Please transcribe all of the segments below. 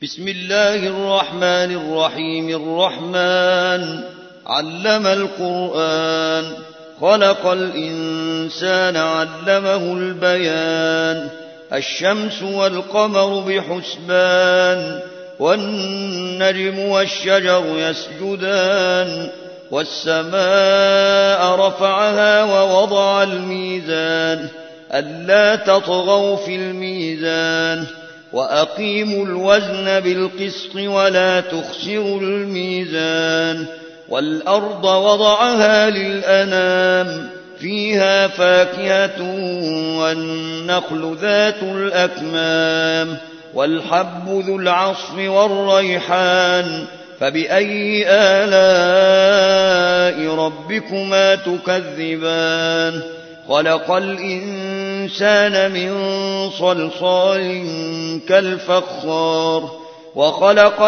بسم الله الرحمن الرحيم. الرحمن علم القرآن، خلق الإنسان علمه البيان. الشمس والقمر بحسبان، والنجم والشجر يسجدان. والسماء رفعها ووضع الميزان، ألا تطغوا في الميزان. وأقيموا الوزن بالقسط ولا تخسروا الميزان. والأرض وضعها للأنام، فيها فاكهة والنخل ذات الأكمام، والحب ذو العصف والريحان. فبأي آلاء ربكما تكذبان؟ خلق الإنسان من صلصال كالفخار، وخلق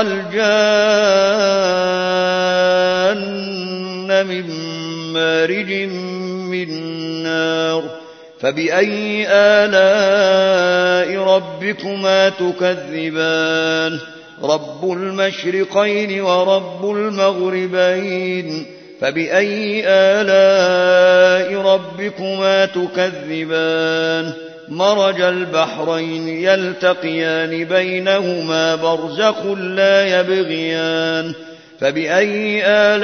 الجان من مارج من نار. فبأي آلاء ربكما تكذبان؟ رب المشرقين ورب المغربين. فبأي آلاء ربكما تكذبان؟ مرج البحرين يلتقيان، بينهما برزخ لا يبغيان. فبأي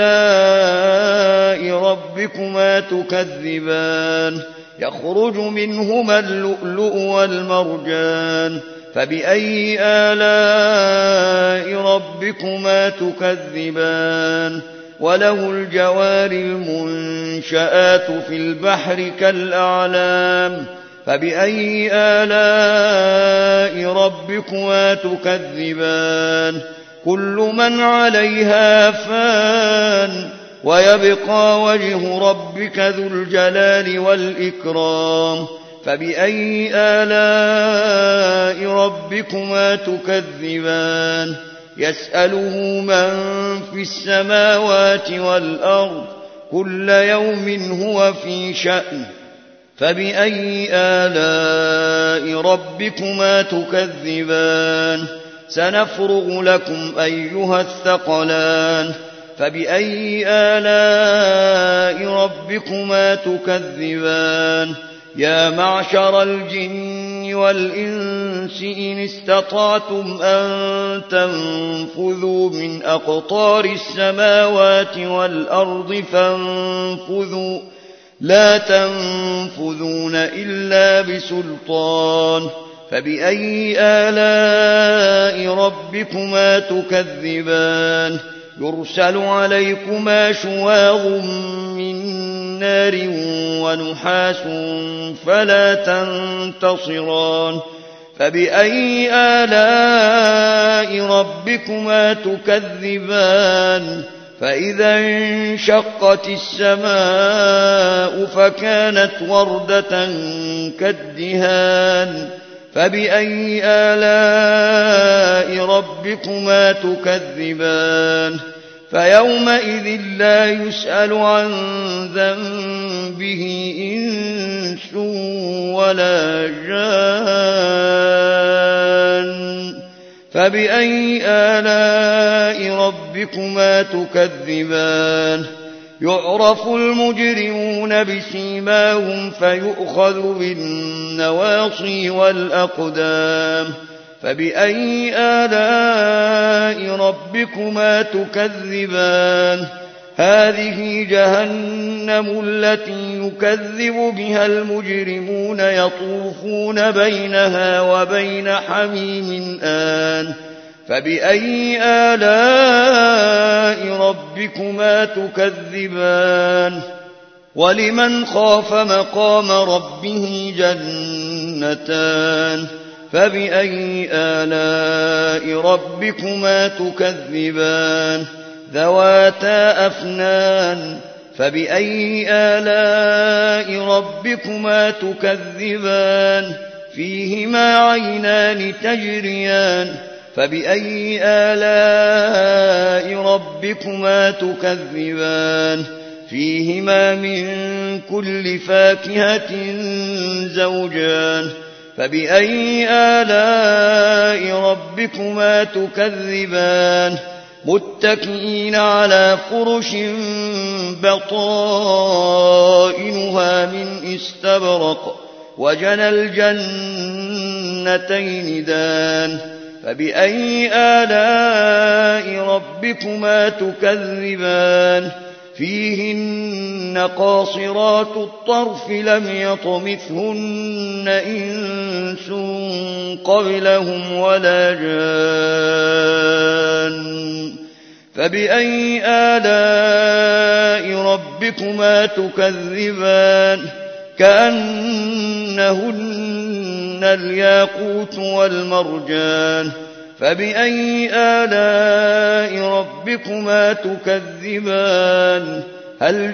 آلاء ربكما تكذبان؟ يخرج منهما اللؤلؤ والمرجان. فبأي آلاء ربكما تكذبان؟ وله الجوار المنشآت في البحر كالأعلام. فبأي آلاء ربكما تكذبان؟ كل من عليها فان، ويبقى وجه ربك ذو الجلال والإكرام. فبأي آلاء ربكما تكذبان؟ يسأله من في السماوات والأرض، كل يوم هو في شأن. فبأي آلاء ربكما تكذبان؟ سنفرغ لكم أيها الثقلان. فبأي آلاء ربكما تكذبان؟ يا معشر الجن والإنس إن استطعتم أن تنفذوا من أقطار السماوات والأرض فانفذوا، لا تنفذون إلا بسلطان. فبأي آلاء ربكما تكذبان؟ يرسل عليكما شواظ من نار ونحاس فلا تنتصران. فبأي آلاء ربكما تكذبان؟ فإذا انشقت السماء فكانت وردة كالدهان. فبأي آلاء ربكما تكذبان؟ فيومئذ لا يسأل عن ذنبه إنس ولا جان. فبأي آلاء ربكما تكذبان؟ يعرف المجرمون بسيماهم، فيؤخذ بالنواصي والأقدام. فبأي آلاء ربكما تكذبان؟ هذه جهنم التي يكذب بها المجرمون، يطوفون بينها وبين حميم آن. فبأي آلاء ربكما تكذبان؟ ولمن خاف مقام ربه جنتان. فبأي آلاء ربكما تكذبان؟ ذواتا أفنان. فبأي آلاء ربكما تكذبان؟ فيهما عينان تجريان. فبأي آلاء ربكما تكذبان؟ فيهما من كل فاكهة زوجان. فبأي آلاء ربكما تكذبان متكئين على فرش بطائنها من استبرق وجنى الجنتين دان فبأي آلاء ربكما تكذبان فيهن قاصرات الطرف لم يطمثهن إنس قبلهم ولا جان فبأي آلاء ربكما تكذبان كأنهن الياقوت والمرجان فبأي آلاء ربكما تكذبان هل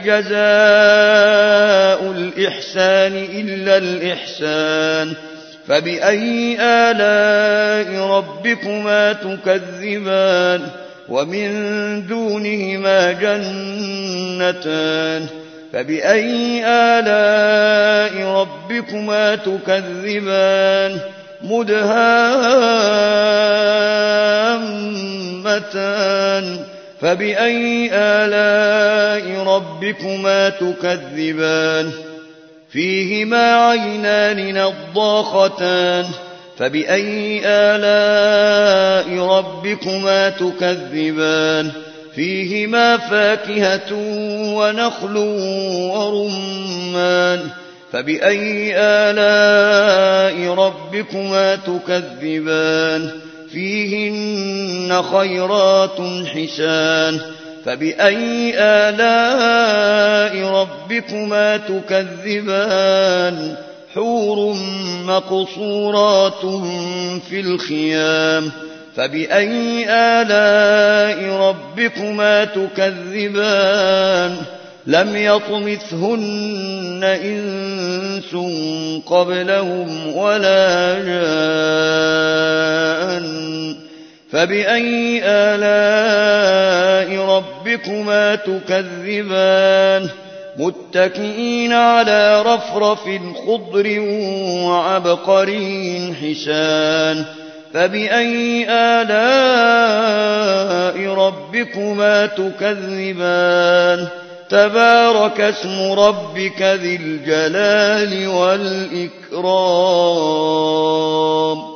جزاء الإحسان إلا الإحسان فبأي آلاء ربكما تكذبان ومن دونهما جنتان فبأي آلاء ربكما تكذبان مدهامتان فبأي آلاء ربكما تكذبان فيهما عينان نضاختان فبأي آلاء ربكما تكذبان فيهما فاكهة ونخل ورمان فبأي آلاء ربكما تكذبان فيهن خيرات حسان فبأي آلاء ربكما تكذبان حور مقصورات في الخيام فبأي آلاء ربكما تكذبان لم يطمثهن إنس قبلهم ولا جان فبأي آلاء ربكما تكذبان متكئين على رفرف خضر وعبقري حسان فبأي آلاء ربكما تكذبان تبارك اسم ربك ذي الجلال والإكرام